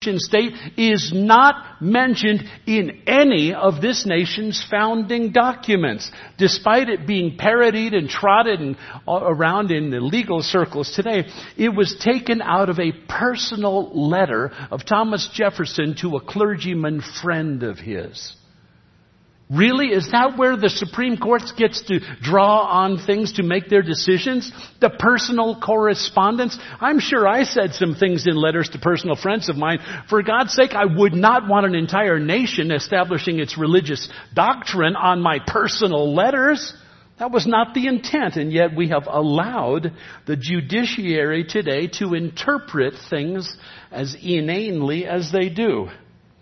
and state is not mentioned in any of this nation's founding documents. Despite it being parodied and trotted around in the legal circles today, it was taken out of a personal letter of Thomas Jefferson to a clergyman friend of his. Really? Is that where the Supreme Court gets to draw on things to make their decisions? The personal correspondence? I'm sure I said some things in letters to personal friends of mine. For God's sake, I would not want an entire nation establishing its religious doctrine on my personal letters. That was not the intent, and yet we have allowed the judiciary today to interpret things as inanely as they do.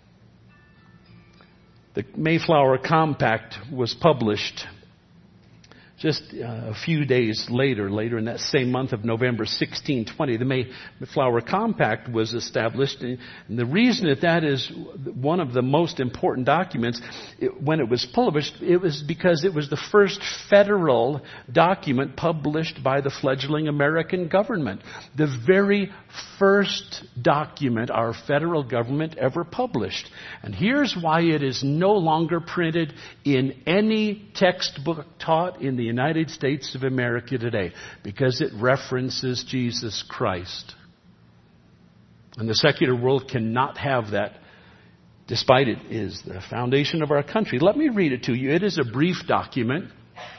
The Mayflower Compact was published just a few days later in that same month of November 1620. The Mayflower Compact was established, and the reason that is one of the most important documents, when it was published, it was because it was the first federal document published by the fledgling American government. The very first document our federal government ever published. And here's why it is no longer printed in any textbook taught in the United States of America today, because it references Jesus Christ. And the secular world cannot have that, despite it is the foundation of our country. Let me read it to you. It is a brief document.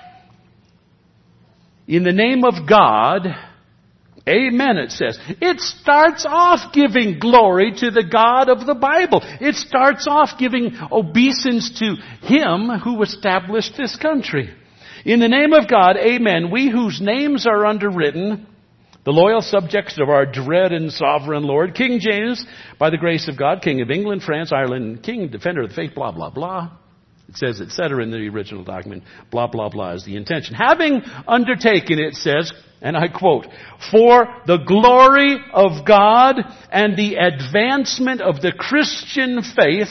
In the name of God, amen, it says. It starts off giving glory to the God of the Bible. It starts off giving obeisance to Him who established this country. In the name of God, amen, we whose names are underwritten, the loyal subjects of our dread and sovereign Lord, King James, by the grace of God, King of England, France, Ireland, King, defender of the faith, blah, blah, blah. It says, etc. in the original document. Blah, blah, blah is the intention. Having undertaken, it says, and I quote, for the glory of God and the advancement of the Christian faith,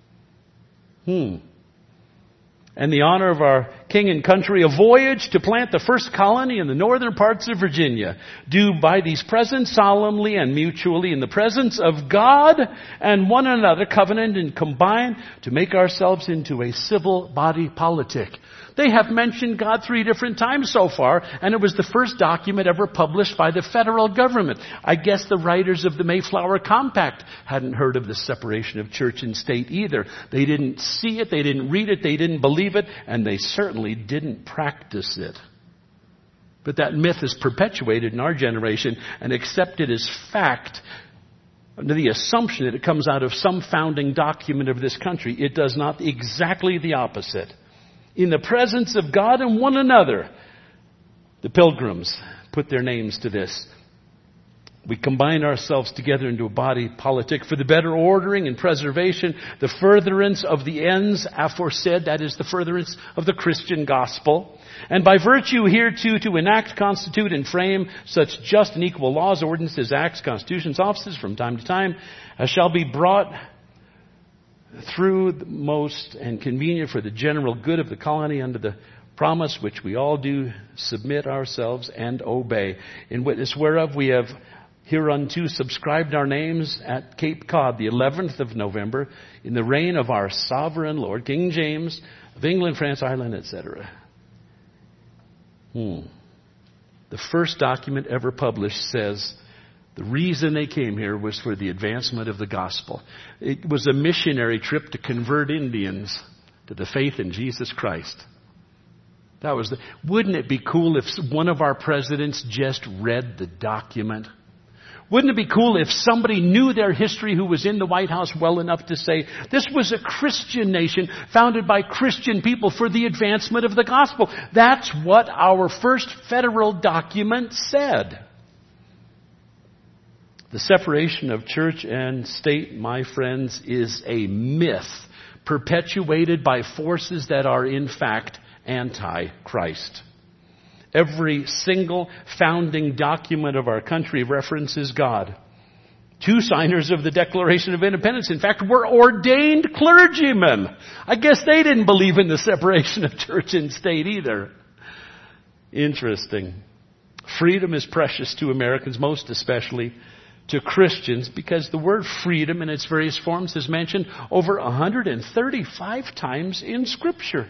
and the honor of our king and country, a voyage to plant the first colony in the northern parts of Virginia, do by these presents solemnly and mutually in the presence of God and one another covenant and combine to make ourselves into a civil body politic. They have mentioned God 3 different times so far, and it was the first document ever published by the federal government. I guess the writers of the Mayflower Compact hadn't heard of the separation of church and state either. They didn't see it, they didn't read it, they didn't believe it, and they certainly didn't practice it. But that myth is perpetuated in our generation and accepted as fact under the assumption that it comes out of some founding document of this country. It does not. Exactly the opposite. In the presence of God and one another, the Pilgrims put their names to this. We combine ourselves together into a body politic for the better ordering and preservation, the furtherance of the ends aforesaid, that is the furtherance of the Christian gospel. And by virtue hereto to enact, constitute, and frame such just and equal laws, ordinances, acts, constitutions, offices from time to time, as shall be brought through the most and convenient for the general good of the colony under the promise which we all do submit ourselves and obey. In witness whereof we have hereunto subscribed our names at Cape Cod the 11th of November in the reign of our sovereign Lord, King James of England, France, Ireland, etc. The first document ever published says the reason they came here was for the advancement of the gospel. It was a missionary trip to convert Indians to the faith in Jesus Christ. Wouldn't it be cool if one of our presidents just read the document? Wouldn't it be cool if somebody knew their history who was in the White House well enough to say, this was a Christian nation founded by Christian people for the advancement of the gospel? That's what our first federal document said. The separation of church and state, my friends, is a myth perpetuated by forces that are in fact anti-Christ. Every single founding document of our country references God. 2 signers of the Declaration of Independence, in fact, were ordained clergymen. I guess they didn't believe in the separation of church and state either. Interesting. Freedom is precious to Americans, most especially to Christians because the word freedom in its various forms is mentioned over 135 times in Scripture.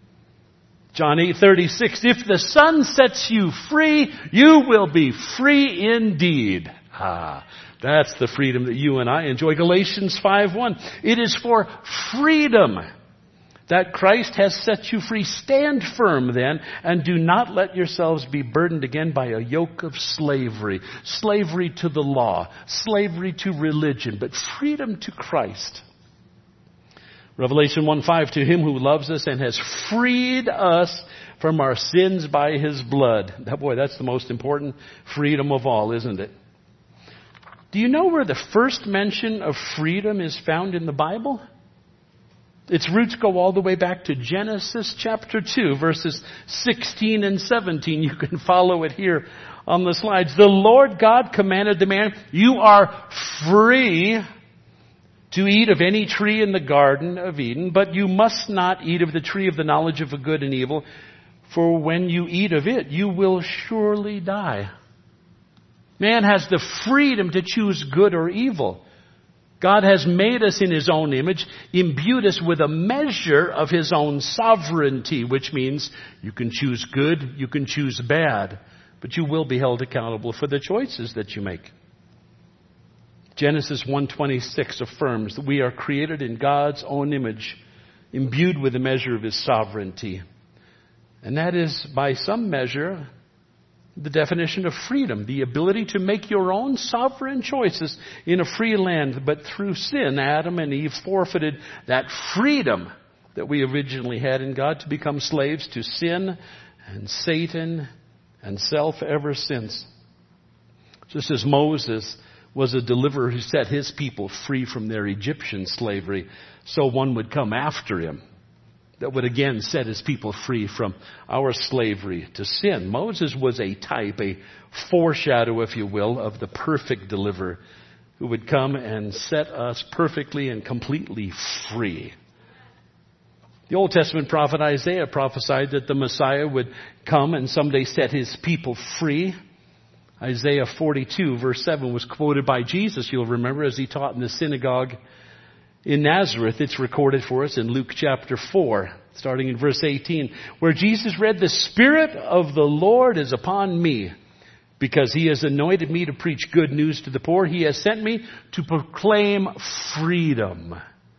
John 8:36, if the Son sets you free, you will be free indeed. That's the freedom that you and I enjoy. Galatians 5:1, it is for freedom that Christ has set you free. Stand firm then, and do not let yourselves be burdened again by a yoke of slavery. Slavery to the law, slavery to religion, but freedom to Christ. Revelation 1:5, to him who loves us and has freed us from our sins by his blood. That's the most important freedom of all, isn't it? Do you know where the first mention of freedom is found in the Bible? Its roots go all the way back to Genesis chapter 2, verses 16 and 17. You can follow it here on the slides. The Lord God commanded the man, you are free to eat of any tree in the Garden of Eden, but you must not eat of the tree of the knowledge of good and evil, for when you eat of it, you will surely die. Man has the freedom to choose good or evil. God has made us in his own image, imbued us with a measure of his own sovereignty, which means you can choose good, you can choose bad, but you will be held accountable for the choices that you make. Genesis 1:26 affirms that we are created in God's own image, imbued with a measure of his sovereignty. And that is, by some measure, the definition of freedom, the ability to make your own sovereign choices in a free land. But through sin, Adam and Eve forfeited that freedom that we originally had in God to become slaves to sin and Satan and self ever since. Just as Moses was a deliverer who set his people free from their Egyptian slavery, so one would come after him that would again set his people free from our slavery to sin. Moses was a type, a foreshadow, if you will, of the perfect deliverer who would come and set us perfectly and completely free. The Old Testament prophet Isaiah prophesied that the Messiah would come and someday set his people free. Isaiah 42 verse 7 was quoted by Jesus, you'll remember, as he taught in the synagogue in Nazareth. It's recorded for us in Luke chapter 4, starting in verse 18, where Jesus read, the Spirit of the Lord is upon me, because he has anointed me to preach good news to the poor. He has sent me to proclaim freedom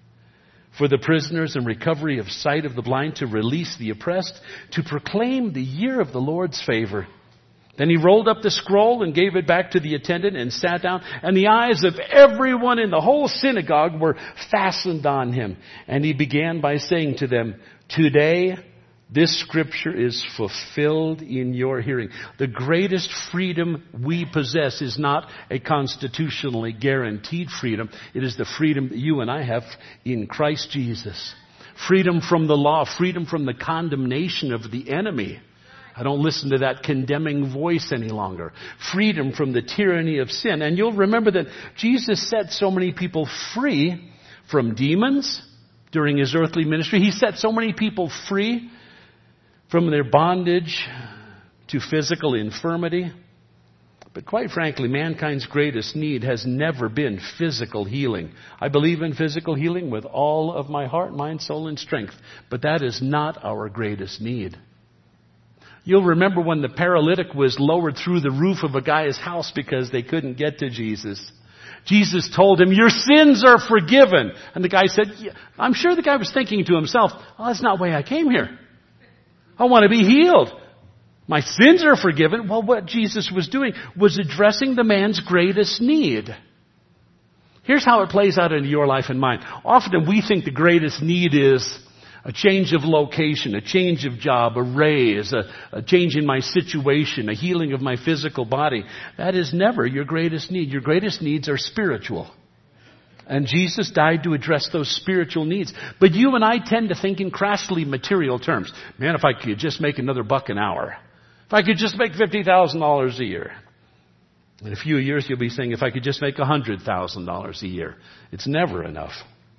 for the prisoners and recovery of sight of the blind, to release the oppressed, to proclaim the year of the Lord's favor. Then he rolled up the scroll and gave it back to the attendant and sat down. And the eyes of everyone in the whole synagogue were fastened on him. And he began by saying to them, today this scripture is fulfilled in your hearing. The greatest freedom we possess is not a constitutionally guaranteed freedom. It is the freedom that you and I have in Christ Jesus. Freedom from the law, freedom from the condemnation of the enemy. I don't listen to that condemning voice any longer. Freedom from the tyranny of sin. And you'll remember that Jesus set so many people free from demons during his earthly ministry. He set so many people free from their bondage to physical infirmity. But quite frankly, mankind's greatest need has never been physical healing. I believe in physical healing with all of my heart, mind, soul, and strength. But that is not our greatest need. You'll remember when the paralytic was lowered through the roof of a guy's house because they couldn't get to Jesus. Jesus told him, your sins are forgiven. And the guy said, yeah. I'm sure the guy was thinking to himself, oh, that's not why I came here. I want to be healed. My sins are forgiven. Well, what Jesus was doing was addressing the man's greatest need. Here's how it plays out into your life and mine. Often we think the greatest need is a change of location, a change of job, a raise, a change in my situation, a healing of my physical body. That is never your greatest need. Your greatest needs are spiritual. And Jesus died to address those spiritual needs. But you and I tend to think in crassly material terms. Man, if I could just make another $1 an hour. If I could just make $50,000 a year. In a few years you'll be saying, if I could just make $100,000 a year. It's never enough.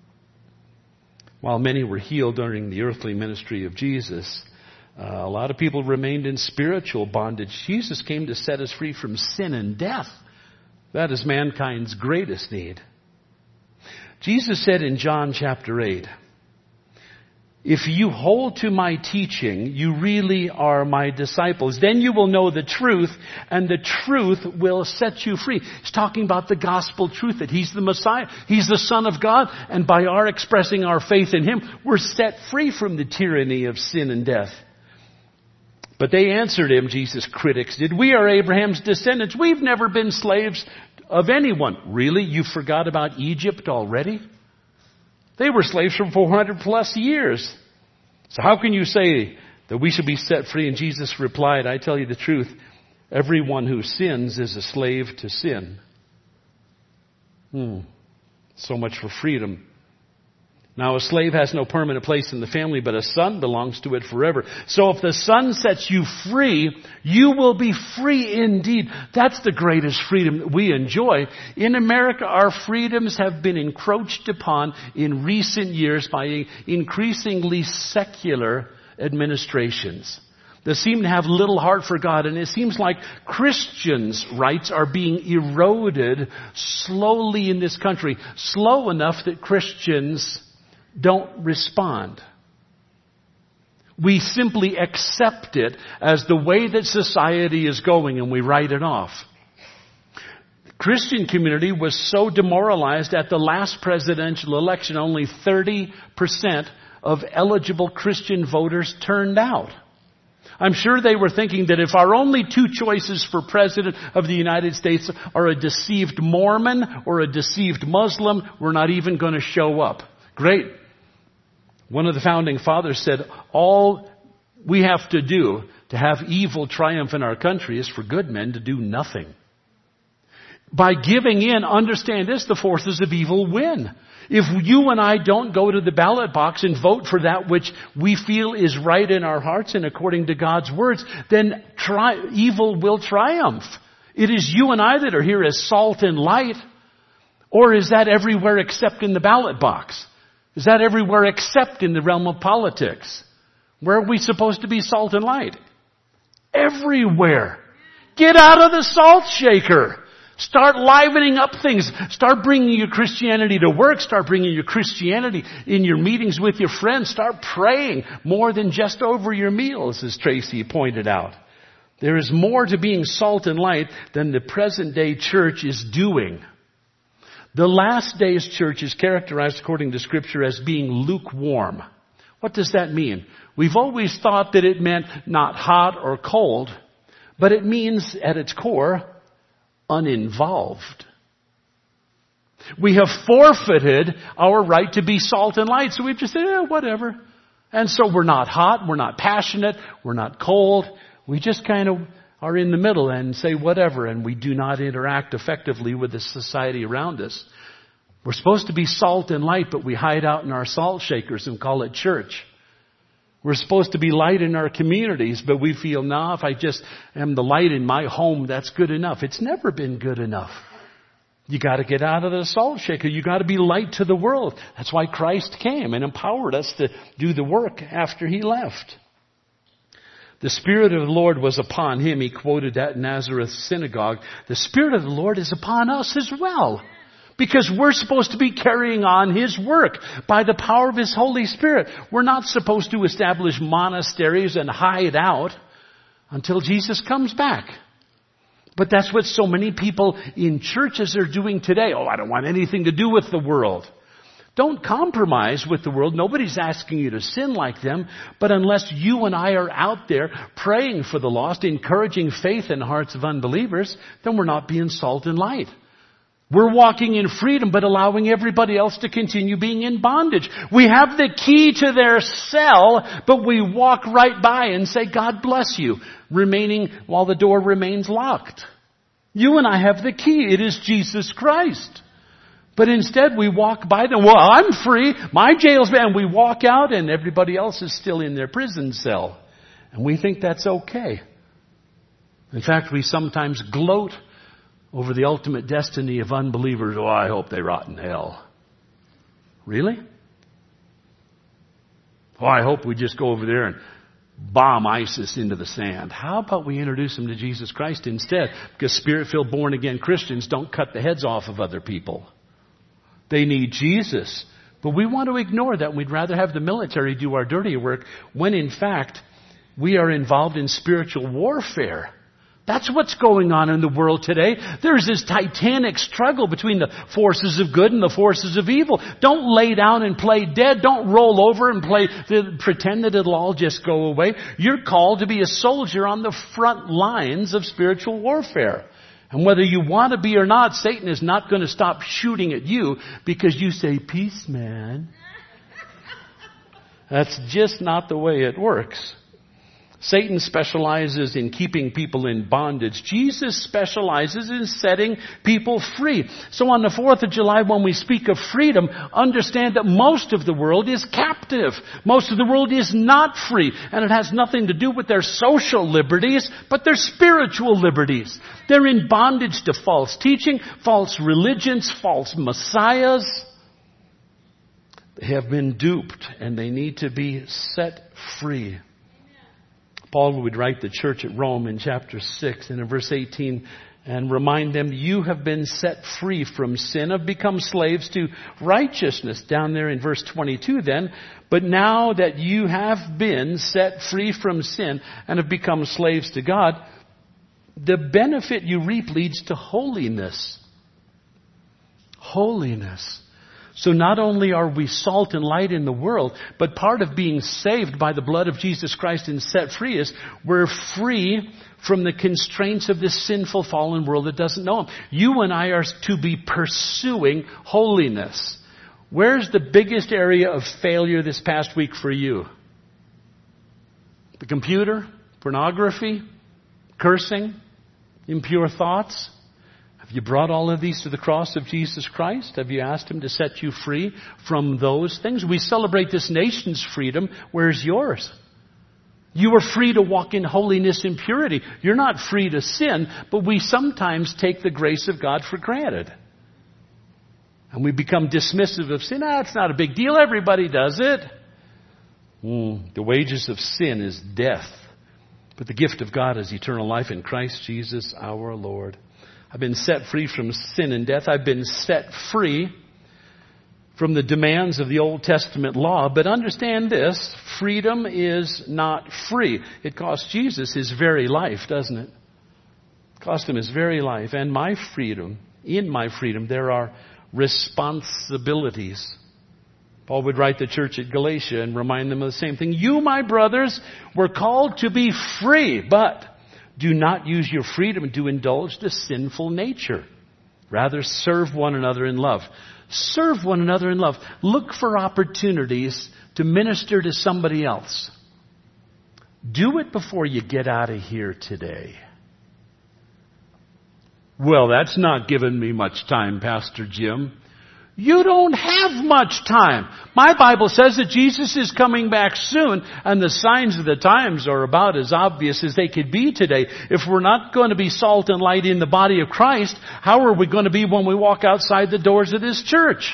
While many were healed during the earthly ministry of Jesus, a lot of people remained in spiritual bondage. Jesus came to set us free from sin and death. That is mankind's greatest need. Jesus said in John chapter 8, if you hold to my teaching, you really are my disciples. Then you will know the truth, and the truth will set you free. He's talking about the gospel truth, that He's the Messiah. He's the Son of God, and by our expressing our faith in Him, we're set free from the tyranny of sin and death. But they answered Him, Jesus' critics did, we are Abraham's descendants. We've never been slaves of anyone. Really? You forgot about Egypt already? They were slaves for 400 plus years. So how can you say that we should be set free? And Jesus replied, I tell you the truth, everyone who sins is a slave to sin. So much for freedom. Now a slave has no permanent place in the family, but a son belongs to it forever. So if the Son sets you free, you will be free indeed. That's the greatest freedom that we enjoy. In America, our freedoms have been encroached upon in recent years by increasingly secular administrations that seem to have little heart for God. And it seems like Christians' rights are being eroded slowly in this country. Slow enough that Christians don't respond. We simply accept it as the way that society is going, and we write it off. The Christian community was so demoralized at the last presidential election, only 30% of eligible Christian voters turned out. I'm sure they were thinking that if our only two choices for president of the United States are a deceived Mormon or a deceived Muslim, we're not even going to show up. Great. One of the founding fathers said, all we have to do to have evil triumph in our country is for good men to do nothing. By giving in, understand this, the forces of evil win. If you and I don't go to the ballot box and vote for that which we feel is right in our hearts and according to God's words, then evil will triumph. It is you and I that are here as salt and light. Or is that everywhere except in the ballot box? Is that everywhere except in the realm of politics? Where are we supposed to be salt and light? Everywhere. Get out of the salt shaker. Start livening up things. Start bringing your Christianity to work. Start bringing your Christianity in your meetings with your friends. Start praying more than just over your meals, as Tracy pointed out. There is more to being salt and light than the present day church is doing. The last days church is characterized according to Scripture as being lukewarm. What does that mean? We've always thought that it meant not hot or cold, but it means at its core, uninvolved. We have forfeited our right to be salt and light, so we've just said, whatever. And so we're not hot, we're not passionate, we're not cold. We just kind of are in the middle and say whatever, and we do not interact effectively with the society around us. We're supposed to be salt and light, but we hide out in our salt shakers and call it church. We're supposed to be light in our communities, but we feel, if I just am the light in my home, that's good enough. It's never been good enough. You got to get out of the salt shaker. You got to be light to the world. That's why Christ came and empowered us to do the work after He left. The Spirit of the Lord was upon Him. He quoted that in Nazareth synagogue. The Spirit of the Lord is upon us as well. Because we're supposed to be carrying on His work by the power of His Holy Spirit. We're not supposed to establish monasteries and hide out until Jesus comes back. But that's what so many people in churches are doing today. I don't want anything to do with the world. Don't compromise with the world. Nobody's asking you to sin like them. But unless you and I are out there praying for the lost, encouraging faith in the hearts of unbelievers, then we're not being salt and light. We're walking in freedom, but allowing everybody else to continue being in bondage. We have the key to their cell, but we walk right by and say, God bless you, remaining while the door remains locked. You and I have the key. It is Jesus Christ. But instead we walk by them. Well, I'm free. My jail's been. And we walk out and everybody else is still in their prison cell. And we think that's okay. In fact, we sometimes gloat over the ultimate destiny of unbelievers. I hope they rot in hell. Really? I hope we just go over there and bomb ISIS into the sand. How about we introduce them to Jesus Christ instead? Because Spirit-filled, born-again Christians don't cut the heads off of other people. They need Jesus. But we want to ignore that. We'd rather have the military do our dirty work when, in fact, we are involved in spiritual warfare. That's what's going on in the world today. There's this titanic struggle between the forces of good and the forces of evil. Don't lay down and play dead. Don't roll over and pretend that it'll all just go away. You're called to be a soldier on the front lines of spiritual warfare. And whether you want to be or not, Satan is not going to stop shooting at you because you say, "Peace, man." That's just not the way it works. Satan specializes in keeping people in bondage. Jesus specializes in setting people free. So on the 4th of July, when we speak of freedom, understand that most of the world is captive. Most of the world is not free. And it has nothing to do with their social liberties, but their spiritual liberties. They're in bondage to false teaching, false religions, false messiahs. They have been duped, and they need to be set free. Paul would write the church at Rome in chapter 6 and in verse 18 and remind them, "You have been set free from sin, have become slaves to righteousness." Down there in verse 22 then, "But now that you have been set free from sin and have become slaves to God, the benefit you reap leads to holiness." Holiness. So not only are we salt and light in the world, but part of being saved by the blood of Jesus Christ and set free is we're free from the constraints of this sinful fallen world that doesn't know Him. You and I are to be pursuing holiness. Where's the biggest area of failure this past week for you? The computer? Pornography? Cursing? Impure thoughts? Have you brought all of these to the cross of Jesus Christ? Have you asked Him to set you free from those things? We celebrate this nation's freedom. Where's yours? You are free to walk in holiness and purity. You're not free to sin, but we sometimes take the grace of God for granted. And we become dismissive of sin. It's not a big deal. Everybody does it. The wages of sin is death. But the gift of God is eternal life in Christ Jesus our Lord. I've been set free from sin and death. I've been set free from the demands of the Old Testament law. But understand this, freedom is not free. It cost Jesus His very life, doesn't it? It cost Him His very life. And my freedom, in my freedom, there are responsibilities. Paul would write the church at Galatia and remind them of the same thing. "You, my brothers, were called to be free, but do not use your freedom to indulge the sinful nature. Rather, serve one another in love." Serve one another in love. Look for opportunities to minister to somebody else. Do it before you get out of here today. "Well, that's not giving me much time, Pastor Jim." You don't have much time. My Bible says that Jesus is coming back soon, and the signs of the times are about as obvious as they could be today. If we're not going to be salt and light in the body of Christ, how are we going to be when we walk outside the doors of this church?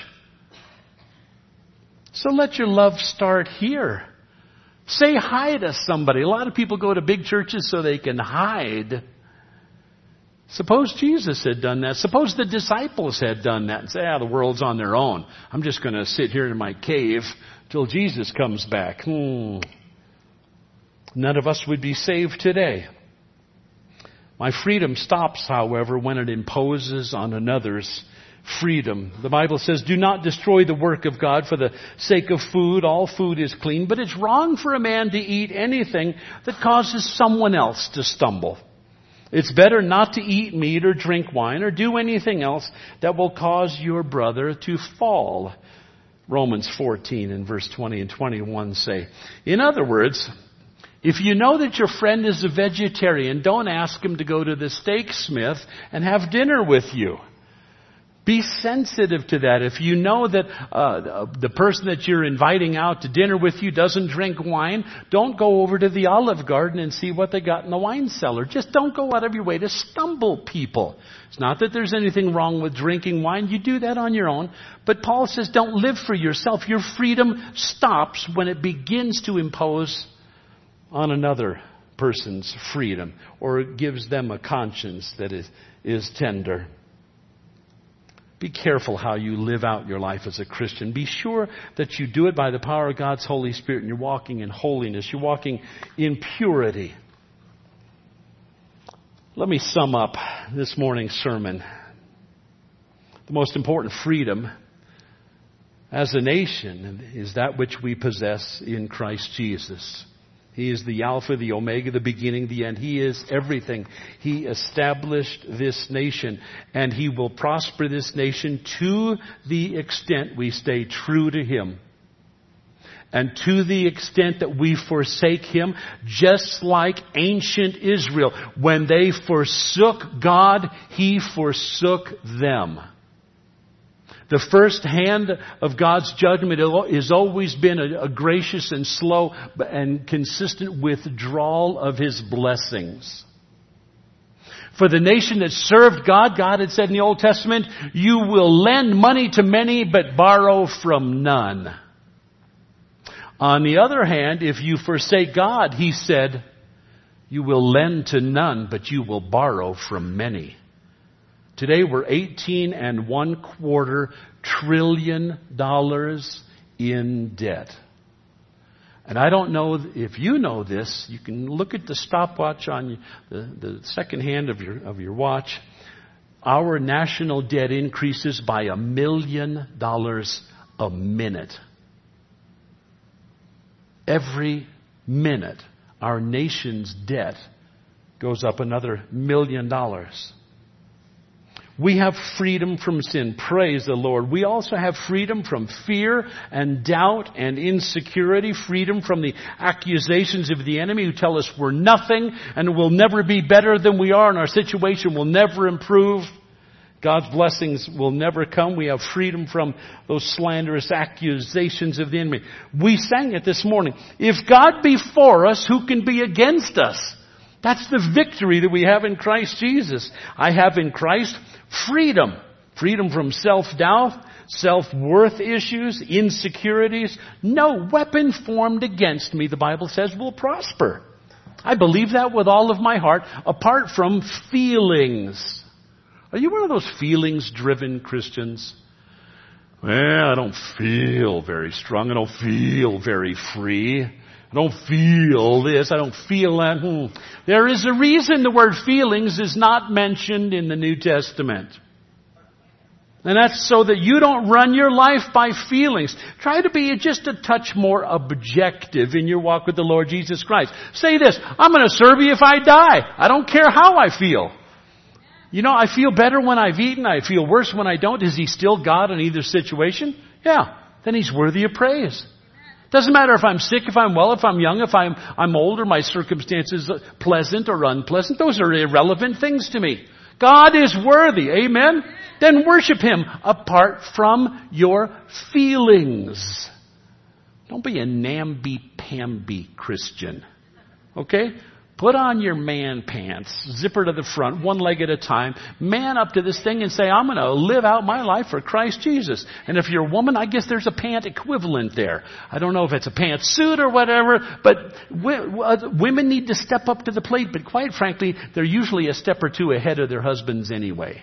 So let your love start here. Say hi to somebody. A lot of people go to big churches so they can hide. Suppose Jesus had done that. Suppose the disciples had done that and say, the world's on their own. I'm just going to sit here in my cave till Jesus comes back. None of us would be saved today. My freedom stops, however, when it imposes on another's freedom. The Bible says, "Do not destroy the work of God for the sake of food. All food is clean, but it's wrong for a man to eat anything that causes someone else to stumble. It's better not to eat meat or drink wine or do anything else that will cause your brother to fall." Romans 14 and verse 20 and 21 say. In other words, if you know that your friend is a vegetarian, don't ask him to go to the steak smith and have dinner with you. Be sensitive to that. If you know that the person that you're inviting out to dinner with you doesn't drink wine, don't go over to the Olive Garden and see what they got in the wine cellar. Just don't go out of your way to stumble people. It's not that there's anything wrong with drinking wine. You do that on your own. But Paul says don't live for yourself. Your freedom stops when it begins to impose on another person's freedom, or it gives them a conscience that is tender. Be careful how you live out your life as a Christian. Be sure that you do it by the power of God's Holy Spirit, and you're walking in holiness. You're walking in purity. Let me sum up this morning's sermon. The most important freedom as a nation is that which we possess in Christ Jesus. He is the Alpha, the Omega, the beginning, the end. He is everything. He established this nation, and He will prosper this nation to the extent we stay true to Him. And to the extent that we forsake Him, just like ancient Israel, when they forsook God, He forsook them. The first hand of God's judgment has always been a gracious and slow and consistent withdrawal of His blessings. For the nation that served God, God had said in the Old Testament, you will lend money to many but borrow from none. On the other hand, if you forsake God, He said, you will lend to none but you will borrow from many. Today we're $18.25 trillion in debt. And I don't know if you know this. You can look at the stopwatch on the second hand of your watch. Our national debt increases by $1 million a minute. Every minute, our nation's debt goes up another $1 million. We have freedom from sin. Praise the Lord. We also have freedom from fear and doubt and insecurity. Freedom from the accusations of the enemy who tell us we're nothing and we'll never be better than we are and our situation will never improve. God's blessings will never come. We have freedom from those slanderous accusations of the enemy. We sang it this morning. If God be for us, who can be against us? That's the victory that we have in Christ Jesus. I have in Christ freedom. Freedom from self-doubt, self-worth issues, insecurities. No weapon formed against me, the Bible says, will prosper. I believe that with all of my heart, apart from feelings. Are you one of those feelings-driven Christians? Well, I don't feel very strong. I don't feel very free. I don't feel this. I don't feel that. There is a reason the word feelings is not mentioned in the New Testament. And that's so that you don't run your life by feelings. Try to be just a touch more objective in your walk with the Lord Jesus Christ. Say this, I'm going to serve you if I die. I don't care how I feel. You know, I feel better when I've eaten. I feel worse when I don't. Is He still God in either situation? Yeah. Then He's worthy of praise. Doesn't matter if I'm sick, if I'm well, if I'm young, if I'm old, or my circumstances pleasant or unpleasant. Those are irrelevant things to me. God is worthy. Amen? Then worship Him apart from your feelings. Don't be a namby-pamby Christian. Okay? Put on your man pants, zipper to the front, one leg at a time, man up to this thing and say, I'm going to live out my life for Christ Jesus. And if you're a woman, I guess there's a pant equivalent there. I don't know if it's a pantsuit or whatever, but women need to step up to the plate. But quite frankly, they're usually a step or two ahead of their husbands anyway.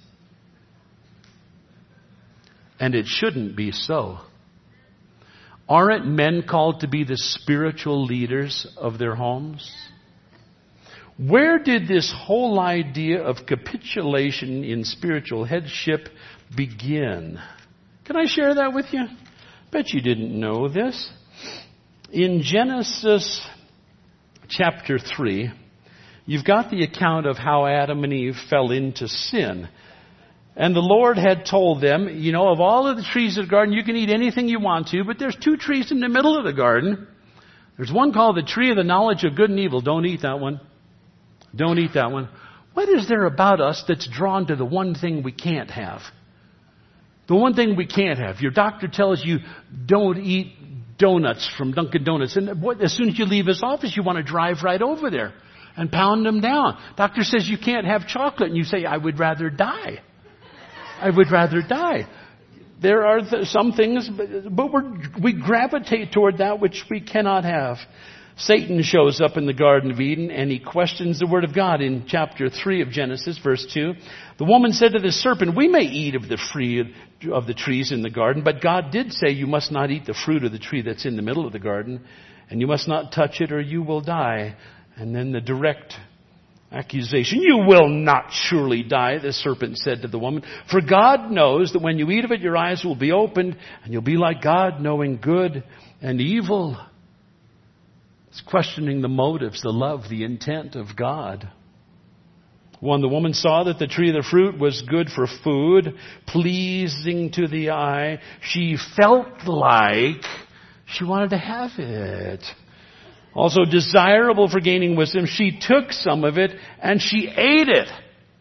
And it shouldn't be so. Aren't men called to be the spiritual leaders of their homes? Where did this whole idea of capitulation in spiritual headship begin? Can I share that with you? Bet you didn't know this. In Genesis chapter 3, you've got the account of how Adam and Eve fell into sin. And the Lord had told them, you know, of all of the trees of the garden, you can eat anything you want to, but there's two trees in the middle of the garden. There's one called the tree of the knowledge of good and evil. Don't eat that one. Don't eat that one. What is there about us that's drawn to the one thing we can't have? The one thing we can't have. Your doctor tells you don't eat donuts from Dunkin' Donuts. And as soon as you leave his office, you want to drive right over there and pound them down. Doctor says you can't have chocolate. And you say, I would rather die. I would rather die. There are some things, but we gravitate toward that which we cannot have. Satan shows up in the Garden of Eden and he questions the Word of God in chapter 3 of Genesis, verse 2. The woman said to the serpent, we may eat of the fruit of the trees in the garden, but God did say you must not eat the fruit of the tree that's in the middle of the garden, and you must not touch it or you will die. And then the direct accusation, you will not surely die, the serpent said to the woman, for God knows that when you eat of it, your eyes will be opened and you'll be like God, knowing good and evil. It's questioning the motives, the love, the intent of God. When the woman saw that the tree of the fruit was good for food, pleasing to the eye, she felt like she wanted to have it. Also desirable for gaining wisdom, she took some of it and she ate it.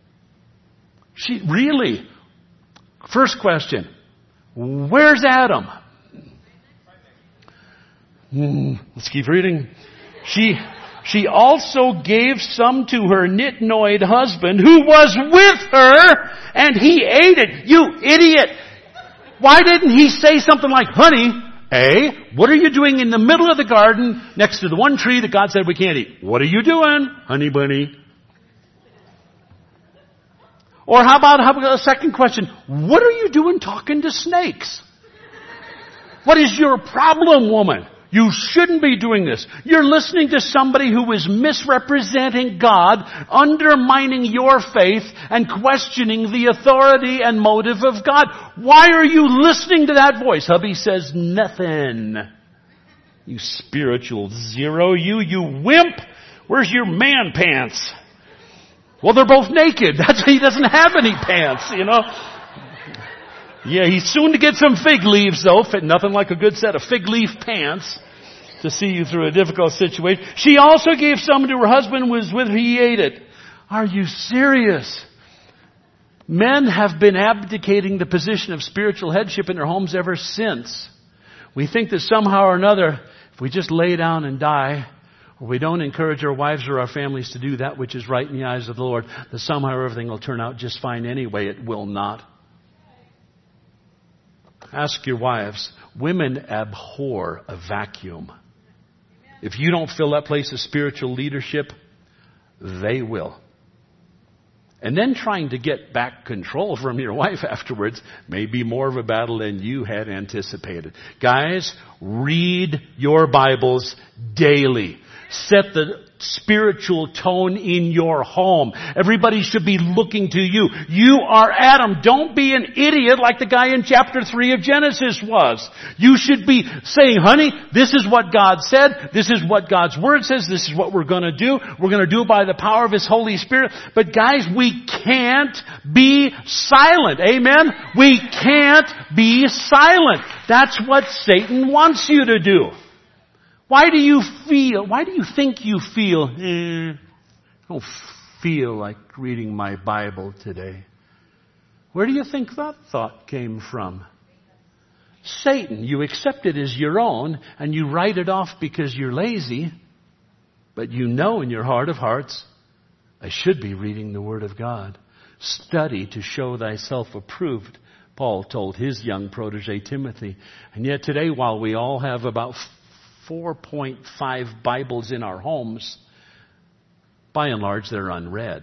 First question, where's Adam? Let's keep reading. She also gave some to her nit-noid husband who was with her and he ate it. You idiot! Why didn't he say something like, honey, what are you doing in the middle of the garden next to the one tree that God said we can't eat? What are you doing, honey bunny? Or how about a second question? What are you doing talking to snakes? What is your problem, woman? You shouldn't be doing this. You're listening to somebody who is misrepresenting God, undermining your faith, and questioning the authority and motive of God. Why are you listening to that voice? Hubby says nothing. You spiritual zero. You wimp. Where's your man pants? Well, they're both naked. That's why he doesn't have any pants, Yeah, he's soon to get some fig leaves, though. Nothing like a good set of fig leaf pants to see you through a difficult situation. She also gave some to her husband who was with her. He ate it. Are you serious? Men have been abdicating the position of spiritual headship in their homes ever since. We think that somehow or another, if we just lay down and die, or we don't encourage our wives or our families to do that which is right in the eyes of the Lord, that somehow everything will turn out just fine anyway. It will not. Ask your wives. Women abhor a vacuum. If you don't fill that place of spiritual leadership, they will. And then trying to get back control from your wife afterwards may be more of a battle than you had anticipated. Guys, read your Bibles daily. Set the spiritual tone in your home. Everybody should be looking to you. You are Adam. Don't be an idiot like the guy in chapter 3 of Genesis was. You should be saying, honey, this is what God said. This is what God's Word says. This is what we're going to do. We're going to do it by the power of His Holy Spirit. But guys, we can't be silent. Amen? We can't be silent. That's what Satan wants you to do. Why do you think you feel, I don't feel like reading my Bible today? Where do you think that thought came from? Satan. You accept it as your own and you write it off because you're lazy, but you know in your heart of hearts, I should be reading the Word of God. Study to show thyself approved, Paul told his young protege Timothy. And yet today, while we all have about 4.5 Bibles in our homes, by and large, they're unread.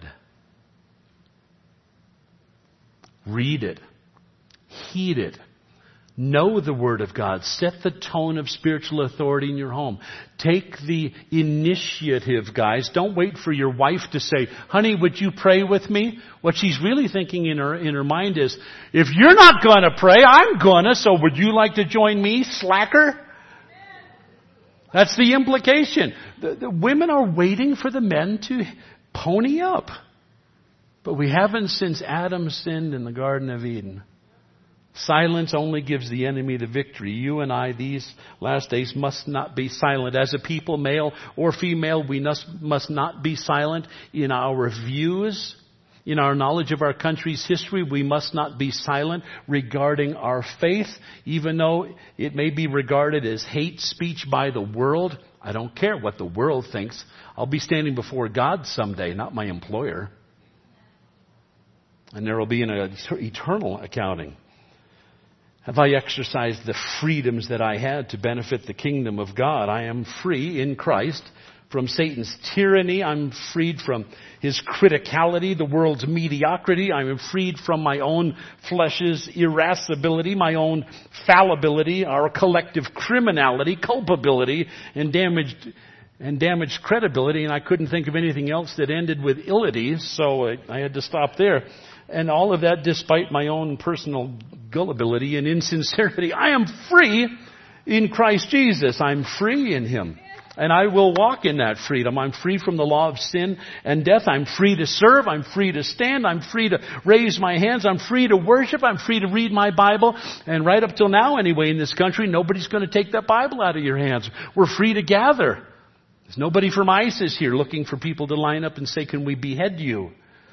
Read it. Heed it. Know the Word of God. Set the tone of spiritual authority in your home. Take the initiative, guys. Don't wait for your wife to say, honey, would you pray with me? What she's really thinking in her mind is, if you're not going to pray, I'm going to, so would you like to join me, slacker? That's the implication. The women are waiting for the men to pony up. But we haven't since Adam sinned in the Garden of Eden. Silence only gives the enemy the victory. You and I, these last days, must not be silent. As a people, male or female, we must not be silent in our views. In our knowledge of our country's history, we must not be silent regarding our faith, even though it may be regarded as hate speech by the world. I don't care what the world thinks. I'll be standing before God someday, not my employer. And there will be an eternal accounting. Have I exercised the freedoms that I had to benefit the kingdom of God? I am free in Christ from Satan's tyranny. I'm freed from his criticality, the world's mediocrity. I am freed from my own flesh's irascibility, my own fallibility, our collective criminality, culpability, and damaged credibility. And I couldn't think of anything else that ended with ility, so I had to stop there. And all of that despite my own personal gullibility and insincerity. I am free in Christ Jesus. I'm free in Him. And I will walk in that freedom. I'm free from the law of sin and death. I'm free to serve. I'm free to stand. I'm free to raise my hands. I'm free to worship. I'm free to read my Bible. And right up till now anyway in this country, nobody's going to take that Bible out of your hands. We're free to gather. There's nobody from ISIS here looking for people to line up and say, can we behead you?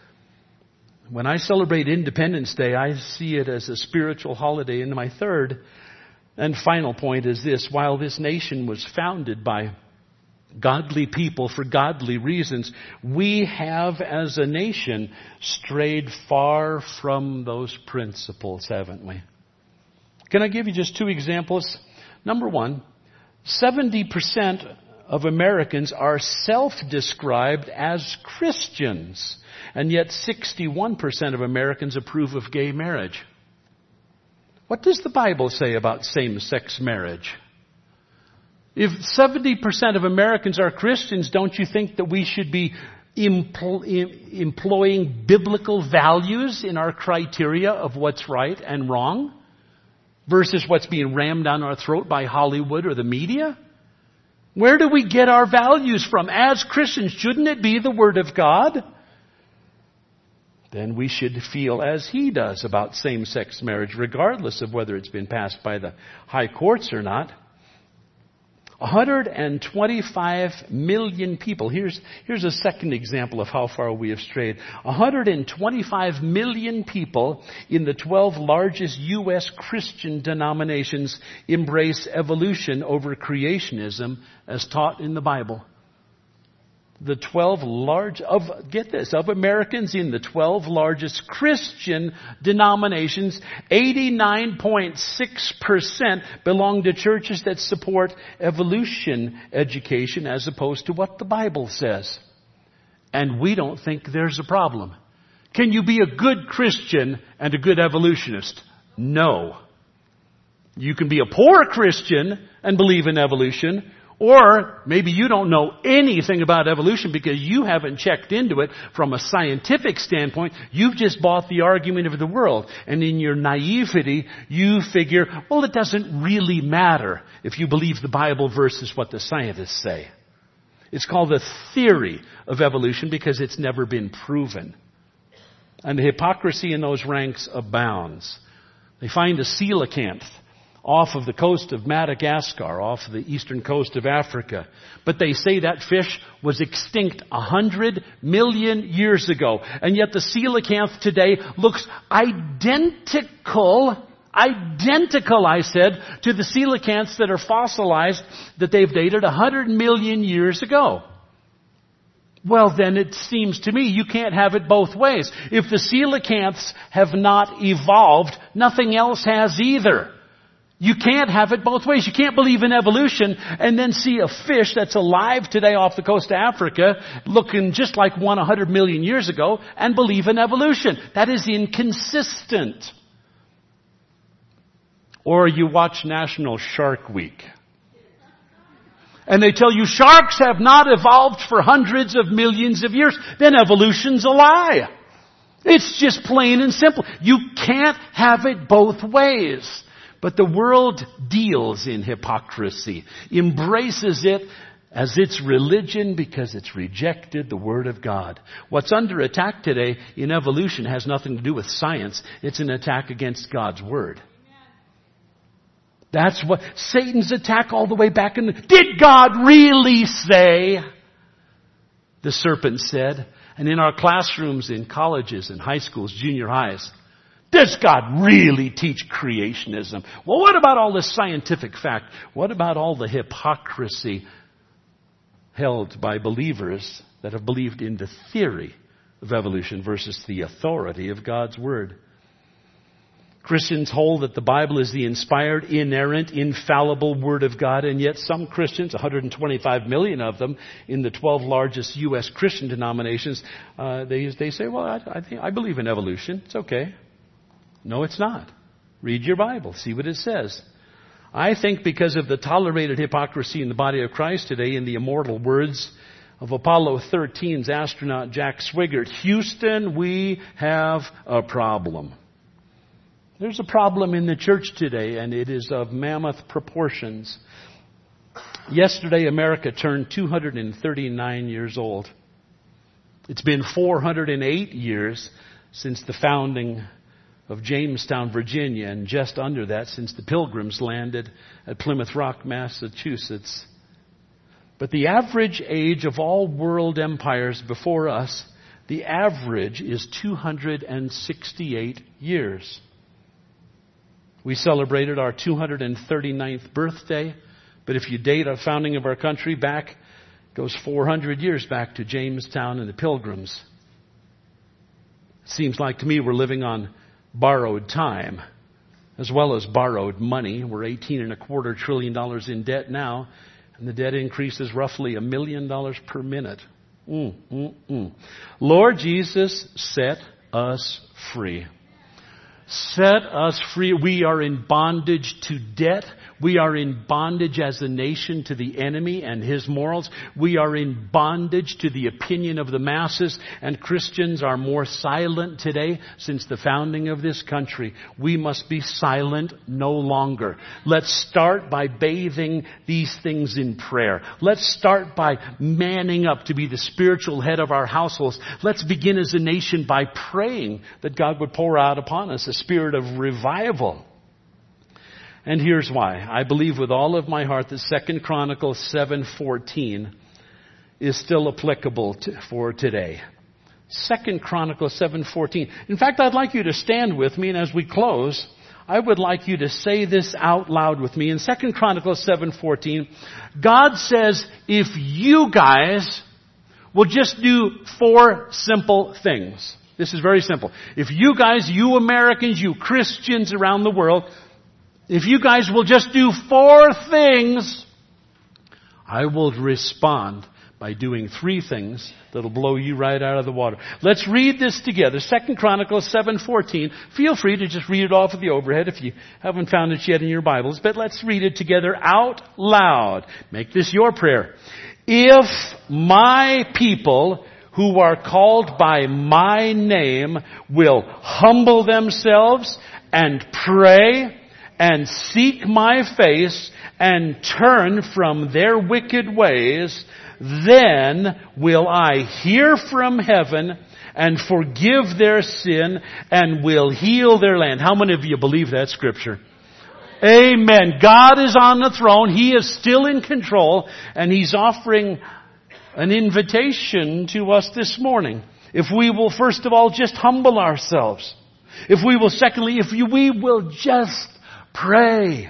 When I celebrate Independence Day, I see it as a spiritual holiday. And my third and final point is this. While this nation was founded by godly people for godly reasons, we have as a nation strayed far from those principles, haven't we? Can I give you just two examples? Number one, 70% of Americans are self-described as Christians, and yet 61% of Americans approve of gay marriage. What does the Bible say about same-sex marriage? If 70% of Americans are Christians, don't you think that we should be employing biblical values in our criteria of what's right and wrong versus what's being rammed down our throat by Hollywood or the media? Where do we get our values from? As Christians, shouldn't it be the Word of God? Then we should feel as He does about same-sex marriage, regardless of whether it's been passed by the high courts or not. 125 million people. Here's a second example of how far we have strayed. 125 million people in the 12 largest U.S. Christian denominations embrace evolution over creationism as taught in the Bible. The 12 of Americans in the 12 largest Christian denominations, 89.6% belong to churches that support evolution education as opposed to what the Bible says. And we don't think there's a problem. Can you be a good Christian and a good evolutionist? No. You can be a poor Christian and believe in evolution, or maybe you don't know anything about evolution because you haven't checked into it from a scientific standpoint. You've just bought the argument of the world. And in your naivety, you figure, well, it doesn't really matter if you believe the Bible versus what the scientists say. It's called the theory of evolution because it's never been proven. And the hypocrisy in those ranks abounds. They find a coelacanth off of the coast of Madagascar, off the eastern coast of Africa. But they say that fish was extinct 100 million years ago. And yet the coelacanth today looks identical, I said, to the coelacanths that are fossilized that they've dated 100 million years ago. Well, then it seems to me you can't have it both ways. If the coelacanths have not evolved, nothing else has either. You can't have it both ways. You can't believe in evolution and then see a fish that's alive today off the coast of Africa looking just like one 100 million years ago and believe in evolution. That is inconsistent. Or you watch National Shark Week. And they tell you sharks have not evolved for hundreds of millions of years. Then evolution's a lie. It's just plain and simple. You can't have it both ways. But the world deals in hypocrisy, embraces it as its religion because it's rejected the Word of God. What's under attack today in evolution has nothing to do with science. It's an attack against God's Word. That's what Satan's attack all the way back in did God really say? The serpent said. And in our classrooms, in colleges and high schools, junior highs, does God really teach creationism? Well, what about all the scientific fact? What about all the hypocrisy held by believers that have believed in the theory of evolution versus the authority of God's Word? Christians hold that the Bible is the inspired, inerrant, infallible Word of God, and yet some Christians, 125 million of them in the 12 largest U.S. Christian denominations, they say, well, I believe in evolution. It's okay. No, it's not. Read your Bible. See what it says. I think because of the tolerated hypocrisy in the body of Christ today, in the immortal words of Apollo 13's astronaut Jack Swigert, Houston, we have a problem. There's a problem in the church today, and it is of mammoth proportions. Yesterday, America turned 239 years old. It's been 408 years since the founding of Jamestown, Virginia, and just under that since the Pilgrims landed at Plymouth Rock, Massachusetts. But the average age of all world empires before us, the average is 268 years. We celebrated our 239th birthday, but if you date the founding of our country back, it goes 400 years back to Jamestown and the Pilgrims. It seems like to me we're living on borrowed time as well as borrowed money. We're $18.25 trillion in debt now, and the debt increase is roughly $1 million per minute. Lord Jesus, set us free. Set us free. We are in bondage to debt. We are in bondage as a nation to the enemy and his morals. We are in bondage to the opinion of the masses, and Christians are more silent today since the founding of this country. We must be silent no longer. Let's start by bathing these things in prayer. Let's start by manning up to be the spiritual head of our households. Let's begin as a nation by praying that God would pour out upon us a spirit of revival. And here's why. I believe with all of my heart that 2 Chronicles 7:14 is still applicable for today. 2 Chronicles 7:14. In fact, I'd like you to stand with me, and as we close, I would like you to say this out loud with me. In 2 Chronicles 7:14, God says, if you guys will just do 4 simple things. This is very simple. If you guys, you Americans, you Christians around the world, if you guys will just do 4 things, I will respond by doing 3 things that'll blow you right out of the water. Let's read this together. 2 Chronicles 7:14. Feel free to just read it off of the overhead if you haven't found it yet in your Bibles. But let's read it together out loud. Make this your prayer. If my people who are called by my name will humble themselves and pray and seek my face and turn from their wicked ways, then will I hear from heaven and forgive their sin and will heal their land. How many of you believe that scripture? Amen. God is on the throne. He is still in control, and He's offering an invitation to us this morning. If we will first of all just humble ourselves. If we will secondly, we will just pray.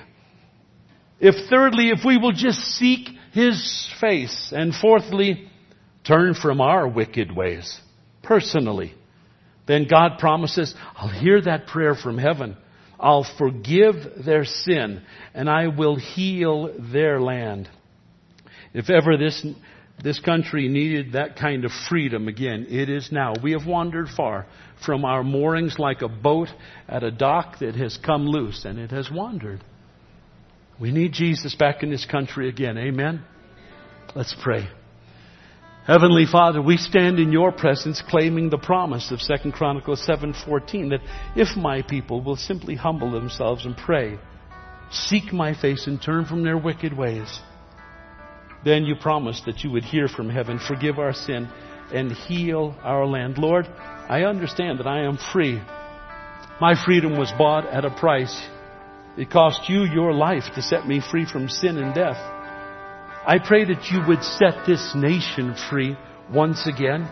If thirdly, if we will just seek His face. And fourthly, turn from our wicked ways personally. Then God promises, I'll hear that prayer from heaven. I'll forgive their sin and I will heal their land. If ever this country needed that kind of freedom again, it is now. We have wandered far from our moorings like a boat at a dock that has come loose, and it has wandered. We need Jesus back in this country again. Amen? Let's pray. Heavenly Father, we stand in your presence claiming the promise of 2 Chronicles 7:14 that if my people will simply humble themselves and pray, seek my face and turn from their wicked ways, then you promised that you would hear from heaven, forgive our sin, and heal our land. Lord, I understand that I am free. My freedom was bought at a price. It cost you your life to set me free from sin and death. I pray that you would set this nation free once again.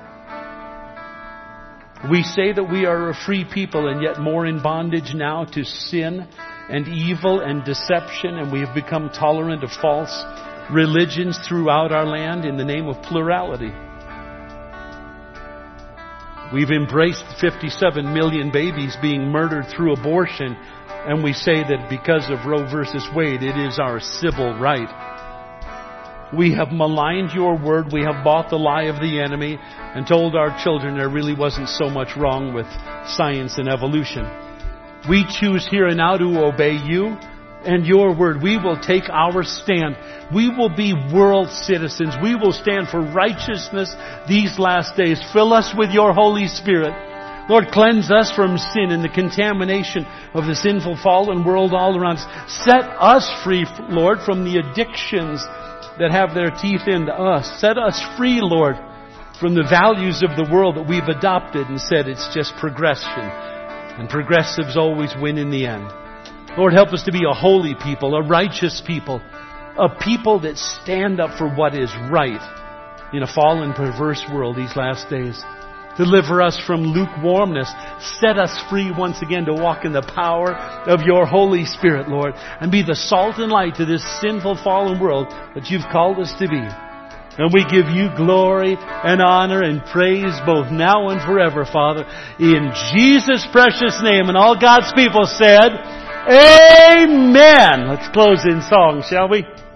We say that we are a free people, and yet more in bondage now to sin and evil and deception, and we have become tolerant of false religions throughout our land in the name of plurality. We've embraced 57 million babies being murdered through abortion, and we say that because of Roe versus Wade, it is our civil right. We have maligned your word. We have bought the lie of the enemy and told our children there really wasn't so much wrong with science and evolution. We choose here and now to obey you and your word. We will take our stand. We will be world citizens. We will stand for righteousness these last days. Fill us with your Holy Spirit. Lord, cleanse us from sin and the contamination of the sinful fallen world all around us. Set us free, Lord, from the addictions that have their teeth into us. Set us free, Lord, from the values of the world that we've adopted and said it's just progression. And progressives always win in the end. Lord, help us to be a holy people, a righteous people, a people that stand up for what is right in a fallen, perverse world these last days. Deliver us from lukewarmness. Set us free once again to walk in the power of your Holy Spirit, Lord, and be the salt and light to this sinful, fallen world that you've called us to be. And we give you glory and honor and praise both now and forever, Father, in Jesus' precious name. And all God's people said, Amen. Let's close in song, shall we?